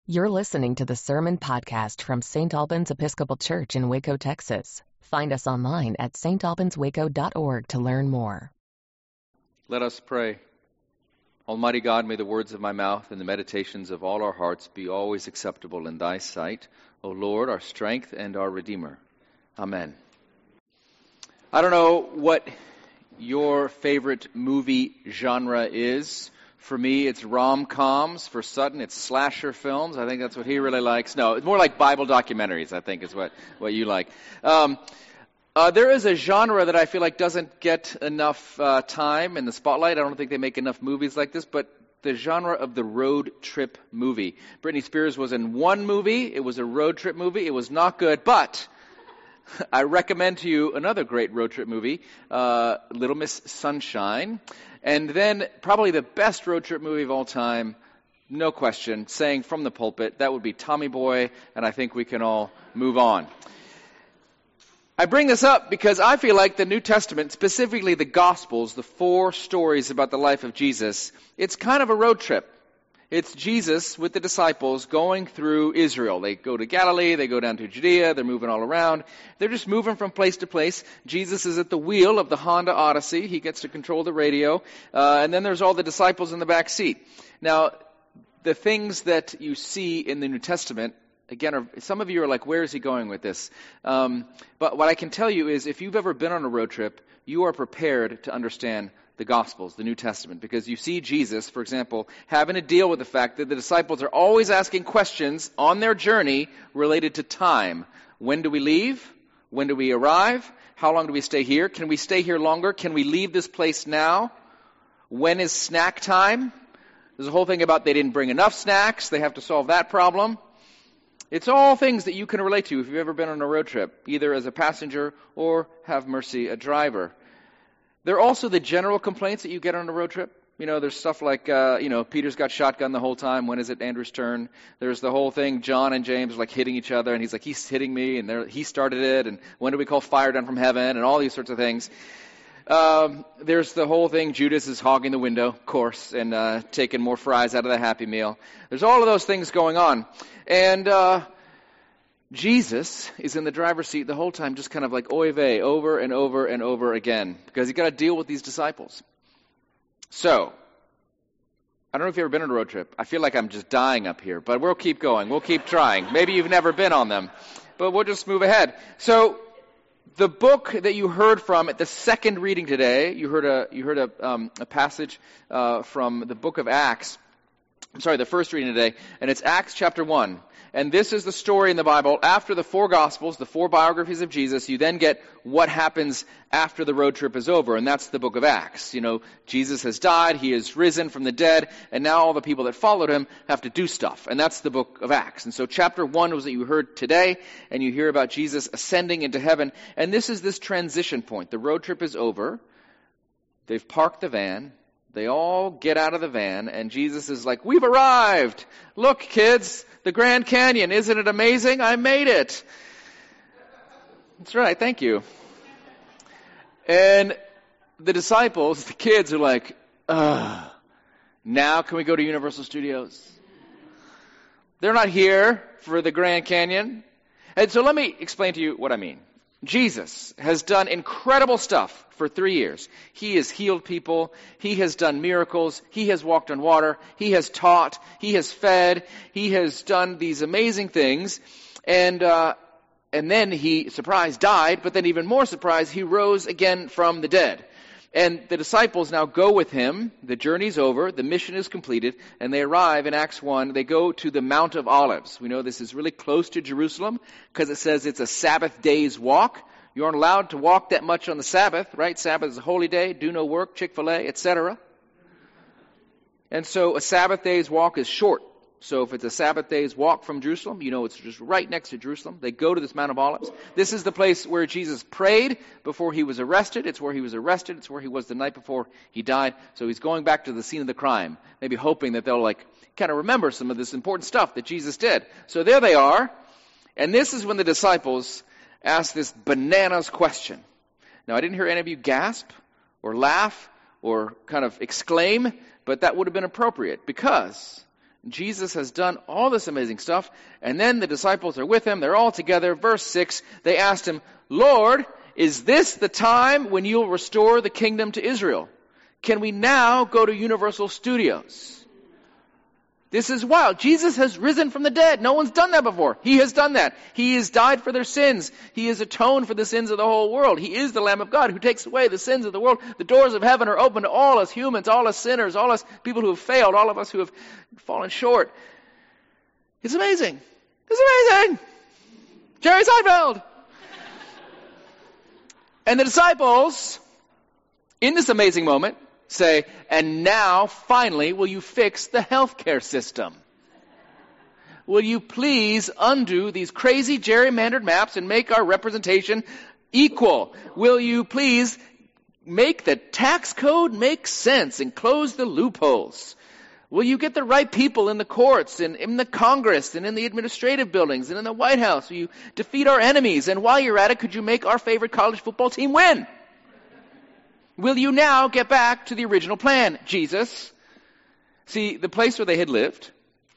You're listening to the Sermon Podcast from St. Albans Episcopal Church in Waco, Texas. Find us online at stalbanswaco.org to learn more. Let us pray. Almighty God, may the words of my mouth and the meditations of all our hearts be always acceptable in thy sight, O Lord, our strength and our Redeemer. Amen. I don't know what your favorite movie genre is. For me, it's rom-coms. For Sutton, it's slasher films. I think that's what he really likes. No, it's more like Bible documentaries, I think, is what you like. There is a genre that I feel like doesn't get enough time in the spotlight. I don't think they make enough movies like this, but the genre of the road trip movie. Britney Spears was in one movie. It was a road trip movie. It was not good, but I recommend to you another great road trip movie, Little Miss Sunshine. And then probably the best road trip movie of all time, no question, saying from the pulpit, that would be Tommy Boy, and I think we can all move on. I bring this up because I feel like the New Testament, specifically the Gospels, the four stories about the life of Jesus, it's kind of a road trip. It's Jesus with the disciples going through Israel. They go to Galilee, they go down to Judea, they're moving all around. They're just moving from place to place. Jesus is at the wheel of the Honda Odyssey. He gets to control the radio. And then there's all the disciples in the back seat. Now, the things that you see in the New Testament, again, some of you are like, where is he going with this? But what I can tell you is if you've ever been on a road trip, you are prepared to understand the Gospels, the New Testament, because you see Jesus, for example, having to deal with the fact that the disciples are always asking questions on their journey related to time. When do we leave? When do we arrive? How long do we stay here? Can we stay here longer? Can we leave this place now? When is snack time? There's a whole thing about they didn't bring enough snacks. They have to solve that problem. It's all things that you can relate to if you've ever been on a road trip, either as a passenger or, have mercy, a driver. There are also the general complaints that you get on a road trip. You know, there's stuff like, Peter's got shotgun the whole time. When is it Andrew's turn? There's the whole thing, John and James are like hitting each other, and he's like, he's hitting me, and he started it, and when do we call fire down from heaven, and all these sorts of things. There's the whole thing, Judas is hogging the window, of course, and taking more fries out of the Happy Meal. There's all of those things going on. And Jesus is in the driver's seat the whole time, just kind of like oy vey, over and over and over again, because he's got to deal with these disciples. So, I don't know if you've ever been on a road trip. I feel like I'm just dying up here, but we'll keep going. We'll keep trying. Maybe you've never been on them, but we'll just move ahead. So, the book that you heard from at the second reading today, you heard a passage from the book of Acts. The first reading today, and it's Acts chapter 1. And this is the story in the Bible. After the four Gospels, the four biographies of Jesus, you then get what happens after the road trip is over, and that's the book of Acts. You know, Jesus has died, he is risen from the dead, and now all the people that followed him have to do stuff, and that's the book of Acts. And so chapter 1 was what you heard today, and you hear about Jesus ascending into heaven, and this is this transition point. The road trip is over, they've parked the van, they all get out of the van, and Jesus is like, we've arrived! Look, kids, the Grand Canyon, isn't it amazing? I made it! That's right, thank you. And the disciples, the kids are like, now can we go to Universal Studios? They're not here for the Grand Canyon. And so let me explain to you what I mean. Jesus has done incredible stuff for 3 years. He has healed people. He has done miracles. He has walked on water. He has taught. He has fed. He has done these amazing things. And then he, surprise, died. But then even more surprise, he rose again from the dead. And the disciples now go with him. The journey's over. The mission is completed. And they arrive in Acts 1. They go to the Mount of Olives. We know this is really close to Jerusalem because it says it's a Sabbath day's walk. You aren't allowed to walk that much on the Sabbath, right? Sabbath is a holy day. Do no work, Chick-fil-A, etc. And so a Sabbath day's walk is short. So if it's a Sabbath day's walk from Jerusalem, you know it's just right next to Jerusalem. They go to this Mount of Olives. This is the place where Jesus prayed before he was arrested. It's where he was arrested. It's where he was the night before he died. So he's going back to the scene of the crime, maybe hoping that they'll kind of remember some of this important stuff that Jesus did. So there they are. And this is when the disciples ask this bananas question. Now, I didn't hear any of you gasp or laugh or kind of exclaim, but that would have been appropriate because Jesus has done all this amazing stuff, and then the disciples are with him. They're all together. Verse 6, they asked him, Lord, is this the time when you'll restore the kingdom to Israel? Can we now go to Universal Studios? This is wild. Jesus has risen from the dead. No one's done that before. He has done that. He has died for their sins. He has atoned for the sins of the whole world. He is the Lamb of God who takes away the sins of the world. The doors of heaven are open to all us humans, all us sinners, all us people who have failed, all of us who have fallen short. It's amazing. It's amazing. Jerry Seinfeld. And the disciples, in this amazing moment, say, and now, finally, will you fix the healthcare system? Will you please undo these crazy gerrymandered maps and make our representation equal? Will you please make the tax code make sense and close the loopholes? Will you get the right people in the courts and in the Congress and in the administrative buildings and in the White House? Will you defeat our enemies? And while you're at it, could you make our favorite college football team win? Will you now get back to the original plan, Jesus? See, the place where they had lived,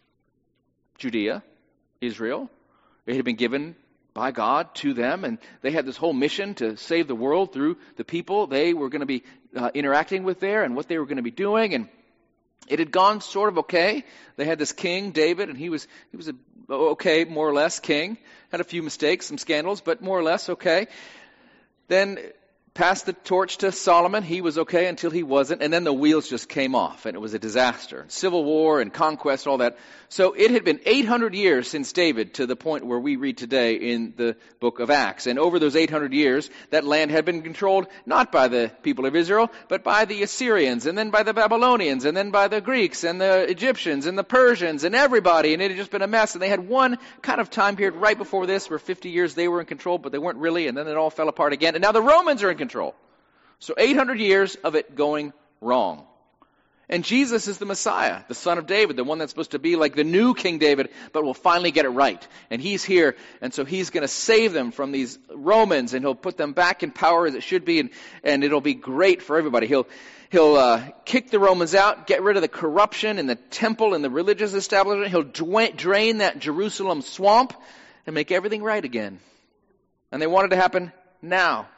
Judea, Israel, it had been given by God to them, and they had this whole mission to save the world through the people they were going to be interacting with there and what they were going to be doing, and it had gone sort of okay. They had this king, David, and he was a okay, more or less, king. Had a few mistakes, some scandals, but more or less okay. Then passed the torch to Solomon. He was okay until he wasn't. And then the wheels just came off, and it was a disaster. Civil war and conquest, all that. So it had been 800 years since David to the point where we read today in the book of Acts. And over those 800 years, that land had been controlled not by the people of Israel, but by the Assyrians, and then by the Babylonians, and then by the Greeks, and the Egyptians, and the Persians, and everybody. And it had just been a mess. And they had one kind of time period right before this where 50 years they were in control, but they weren't really. And then it all fell apart again. And now the Romans are in control. So 800 years of it going wrong. And Jesus is the Messiah, the son of David, the one that's supposed to be like the new King David, but will finally get it right. And he's here, and so he's going to save them from these Romans, and he'll put them back in power as it should be, and it'll be great for everybody. He'll kick the Romans out, get rid of the corruption in the temple and the religious establishment. He'll drain that Jerusalem swamp and make everything right again. And they want it to happen now.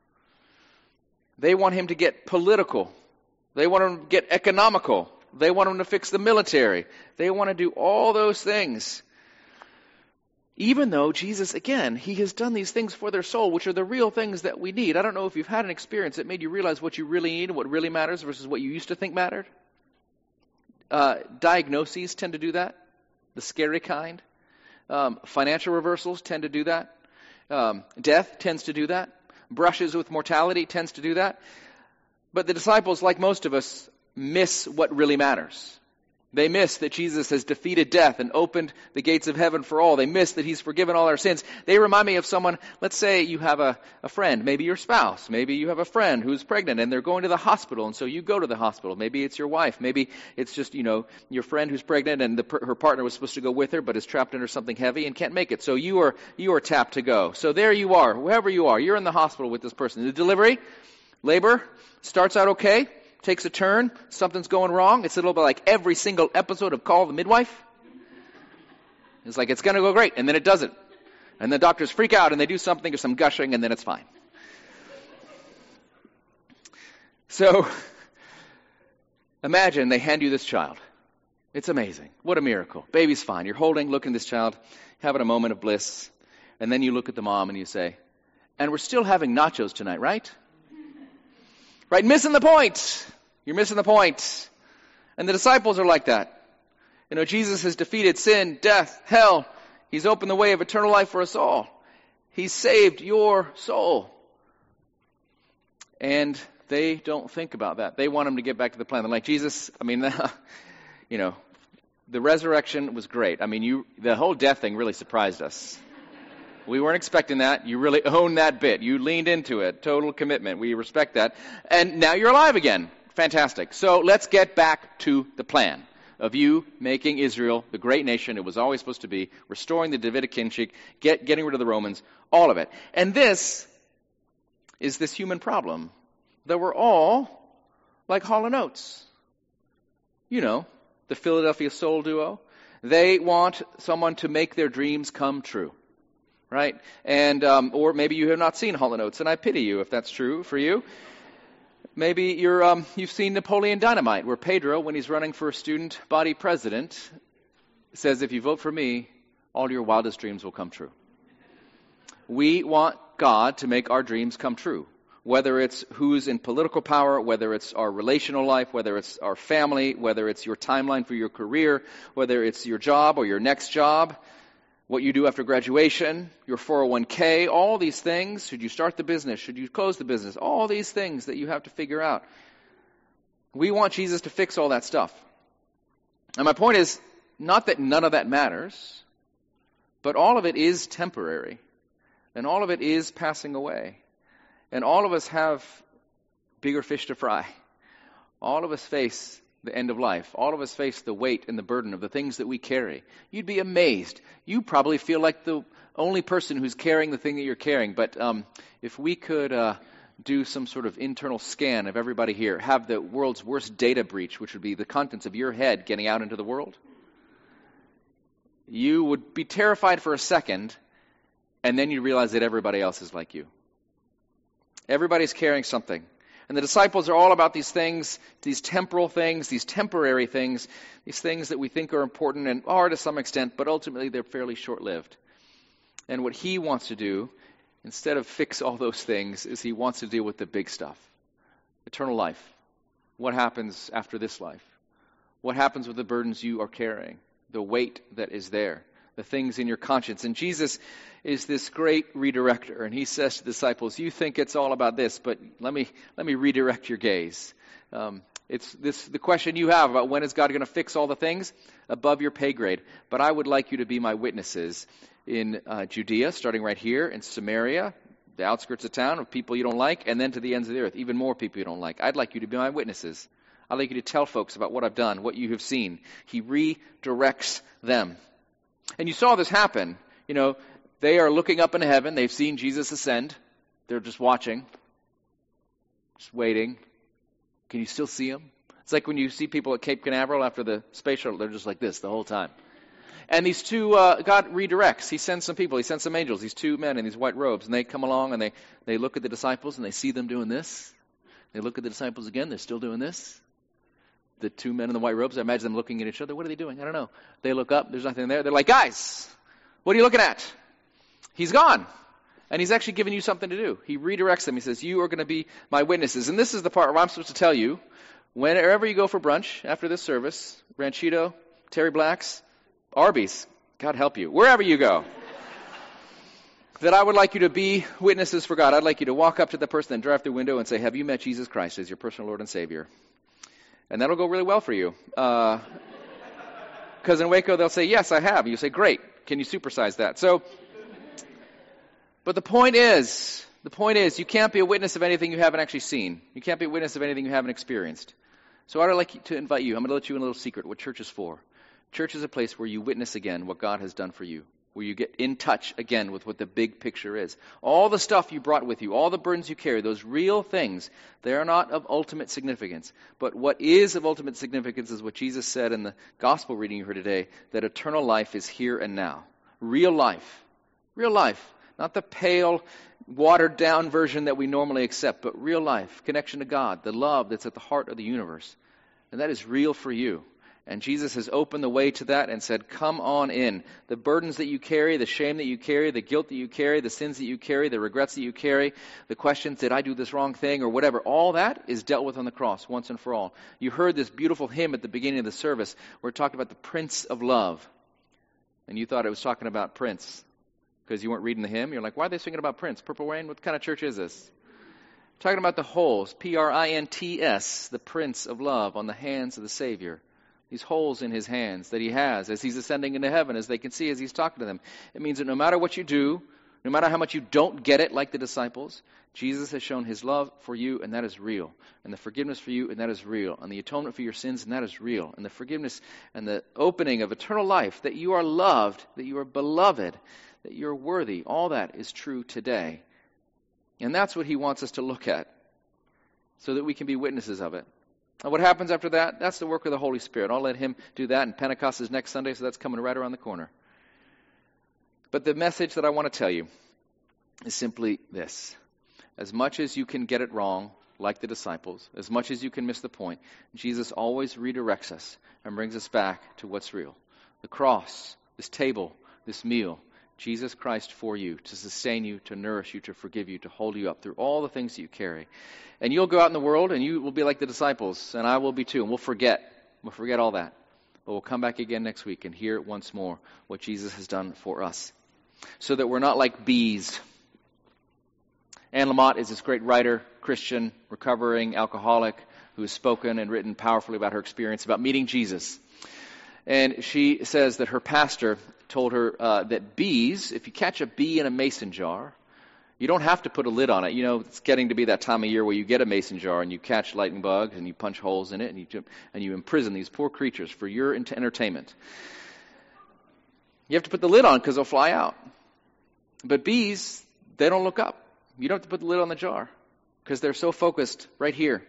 They want him to get political. They want him to get economical. They want him to fix the military. They want to do all those things. Even though Jesus, again, he has done these things for their soul, which are the real things that we need. I don't know if you've had an experience that made you realize what you really need and what really matters versus what you used to think mattered. Diagnoses tend to do that, the scary kind. Financial reversals tend to do that. Death tends to do that. Brushes with mortality tends to do that. But the disciples, like most of us, miss what really matters. They miss that Jesus has defeated death and opened the gates of heaven for all. They miss that he's forgiven all our sins. They remind me of someone, let's say you have a friend, maybe your spouse, maybe you have a friend who's pregnant and they're going to the hospital, and so you go to the hospital. Maybe it's your wife. Maybe it's just, your friend who's pregnant and her partner was supposed to go with her but is trapped under something heavy and can't make it. So you are tapped to go. So there you are, whoever you are, you're in the hospital with this person. The delivery, labor, starts out okay. Takes a turn, something's going wrong. It's a little bit like every single episode of Call the Midwife. It's like it's going to go great, and then it doesn't. And the doctors freak out, and they do something or some gushing, and then it's fine. So, imagine they hand you this child. It's amazing. What a miracle. Baby's fine. You're looking at this child, having a moment of bliss, and then you look at the mom and you say, and we're still having nachos tonight, right? Right, missing the point. You're missing the point. And the disciples are like that. Jesus has defeated sin, death, hell. He's opened the way of eternal life for us all. He's saved your soul. And they don't think about that. They want him to get back to the plan. They're like, Jesus, the resurrection was great. The whole death thing really surprised us. We weren't expecting that. You really owned that bit. You leaned into it. Total commitment. We respect that. And now you're alive again. Fantastic. So let's get back to the plan of you making Israel the great nation it was always supposed to be, restoring the Davidic kingship, getting rid of the Romans, all of it. And this is this human problem that we're all like Hall & Oates. The the Philadelphia Soul Duo. They want someone to make their dreams come true, right? And or maybe you have not seen Hall & Oates, and I pity you if that's true for you. Maybe you've seen Napoleon Dynamite, where Pedro, when he's running for student body president, says, if you vote for me, all your wildest dreams will come true. We want God to make our dreams come true. Whether it's who's in political power, whether it's our relational life, whether it's our family, whether it's your timeline for your career, whether it's your job or your next job, what you do after graduation, your 401k, all these things. Should you start the business? Should you close the business? All these things that you have to figure out. We want Jesus to fix all that stuff. And my point is, not that none of that matters, but all of it is temporary. And all of it is passing away. And all of us have bigger fish to fry. All of us face the end of life. All of us face the weight and the burden of the things that we carry. You'd be amazed. You probably feel like the only person who's carrying the thing that you're carrying. But if we could do some sort of internal scan of everybody here, have the world's worst data breach, which would be the contents of your head getting out into the world, you would be terrified for a second, and then you realize that everybody else is like you. Everybody's carrying something. And the disciples are all about these things, these temporal things, these temporary things, these things that we think are important and are to some extent, but ultimately they're fairly short-lived. And what he wants to do, instead of fix all those things, is he wants to deal with the big stuff. Eternal life. What happens after this life? What happens with the burdens you are carrying? The weight that is there. The things in your conscience. And Jesus is this great redirector, and he says to the disciples, you think it's all about this, but let me redirect your gaze. It's the question you have about when is God going to fix all the things above your pay grade. But I would like you to be my witnesses in Judea, starting right here, in Samaria, the outskirts of town, of people you don't like, and then to the ends of the earth, even more people you don't like. I'd like you to be my witnesses. I'd like you to tell folks about what I've done, what you have seen. He redirects them. And you saw this happen. You know, they are looking up into heaven. They've seen Jesus ascend. They're just watching, just waiting. Can you still see him? It's like when you see people at Cape Canaveral after the space shuttle. They're just like this the whole time. And these two, God redirects. He sends some people. He sends some angels, these two men in these white robes. And they come along and they look at the disciples and they see them doing this. They look at the disciples again. They're still doing this. The two men in the white robes, I imagine them looking at each other. What are they doing? I don't know. They look up. There's nothing there. They're like, guys, what are you looking at? He's gone. And he's actually given you something to do. He redirects them. He says, you are going to be my witnesses. And this is the part where I'm supposed to tell you, whenever you go for brunch after this service, Ranchito, Terry Black's, Arby's, God help you, wherever you go, that I would like you to be witnesses for God. I'd like you to walk up to the person and drive through the window and say, have you met Jesus Christ as your personal Lord and Savior? And that'll go really well for you. Because in Waco, they'll say, yes, I have. You say, great. Can you supersize that? But the point is, you can't be a witness of anything you haven't actually seen. You can't be a witness of anything you haven't experienced. So I'd like to invite you. I'm going to let you in a little secret what church is for. Church is a place where you witness again what God has done for you. Where you get in touch again with what the big picture is. All the stuff you brought with you, all the burdens you carry, those real things, they are not of ultimate significance. But what is of ultimate significance is what Jesus said in the gospel reading you heard today, that eternal life is here and now. Real life. Real life. Not the pale, watered-down version that we normally accept, but real life. Connection to God, the love that's at the heart of the universe. And that is real for you. And Jesus has opened the way to that and said, come on in. The burdens that you carry, the shame that you carry, the guilt that you carry, the sins that you carry, the regrets that you carry, the questions, did I do this wrong thing or whatever, all that is dealt with on the cross once and for all. You heard this beautiful hymn at the beginning of the service where it talked about the Prince of Love. And you thought it was talking about Prince because you weren't reading the hymn. You're like, why are they singing about Prince? Purple Rain? What kind of church is this? Talking about the holes, Prints, the Prince of Love on the hands of the Savior. These holes in his hands that he has as he's ascending into heaven, as they can see as he's talking to them. It means that no matter what you do, no matter how much you don't get it like the disciples, Jesus has shown his love for you, and that is real. And the forgiveness for you, and that is real. And the atonement for your sins, and that is real. And the forgiveness and the opening of eternal life, that you are loved, that you are beloved, that you're worthy, all that is true today. And that's what he wants us to look at, so that we can be witnesses of it. And what happens after that? That's the work of the Holy Spirit. I'll let him do that, and Pentecost is next Sunday, so that's coming right around the corner. But the message that I want to tell you is simply this. As much as you can get it wrong, like the disciples, as much as you can miss the point, Jesus always redirects us and brings us back to what's real. The cross, this table, this meal, Jesus Christ for you, to sustain you, to nourish you, to forgive you, to hold you up through all the things that you carry. And you'll go out in the world and you will be like the disciples, and I will be too, and we'll forget all that. But we'll come back again next week and hear once more what Jesus has done for us, so that we're not like bees. Anne Lamott is this great writer, Christian, recovering alcoholic, who has spoken and written powerfully about her experience about meeting Jesus. And she says that her pastor told her that bees, if you catch a bee in a mason jar, you don't have to put a lid on it. You know, it's getting to be that time of year where you get a mason jar and you catch lightning bugs and you punch holes in it and you imprison these poor creatures for your entertainment. You have to put the lid on because they'll fly out. But bees, they don't look up. You don't have to put the lid on the jar because they're so focused right here.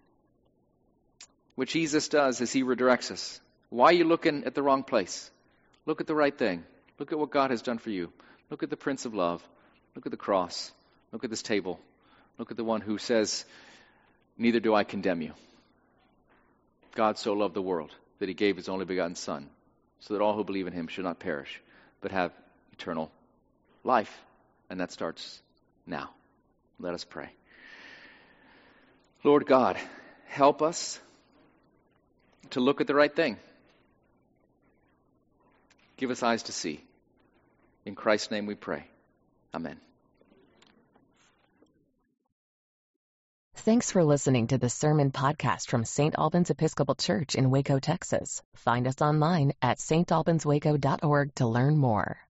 What Jesus does is he redirects us. Why are you looking at the wrong place? Look at the right thing. Look at what God has done for you. Look at the Prince of Love. Look at the cross. Look at this table. Look at the one who says, neither do I condemn you. God so loved the world that he gave his only begotten Son, so that all who believe in him should not perish, but have eternal life. And that starts now. Let us pray. Lord God, help us to look at the right thing. Give us eyes to see. In Christ's name we pray. Amen. Thanks for listening to the Sermon Podcast from St. Albans Episcopal Church in Waco, Texas. Find us online at stalbanswaco.org to learn more.